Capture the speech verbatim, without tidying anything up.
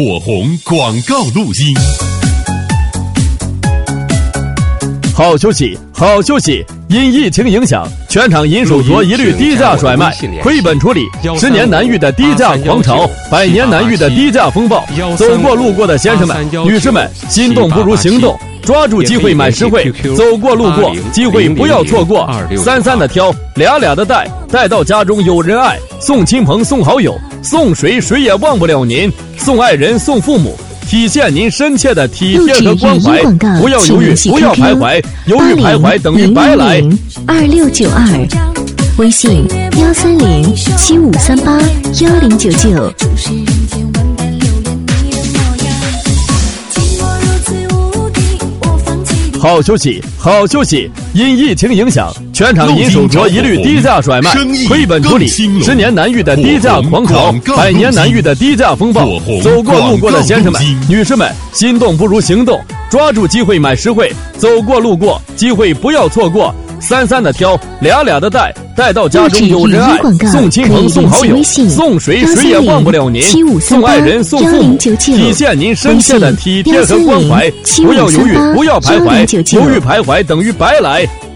火红广告录音。 好休息，好休息。因疫情影响，全场银手镯一律低价甩卖，亏本处理。十年难遇的低价狂潮，百年难遇的低价风暴。走过路过的先生们、女士们，心动不如行动，抓住机会买实惠。走过路过，机会不要错过。三三的挑，俩俩的带，带到家中有人爱，送亲朋送好友，送谁谁也忘不了您，送爱人送父母。体现您深切的体贴和关怀，不要犹豫，不要徘徊，犹豫徘徊等于白来。 二六九二，微信幺三零七五三八幺零九九。 好休息，好休息。因疫情影响，全场银手镯一律低价甩卖，亏本处理。十年难遇的低价狂潮，百年难遇的低价风暴。走过路过的先生们、女士们，心动不如行动，抓住机会买实惠。走过路过，机会不要错过。三三的挑，俩俩的带，带到家中有人爱，送亲朋送好友，送谁谁也忘不了您，送爱人送父母，体现您深切的体贴和关怀。不要犹豫，不要徘徊，犹豫徘徊等于白来。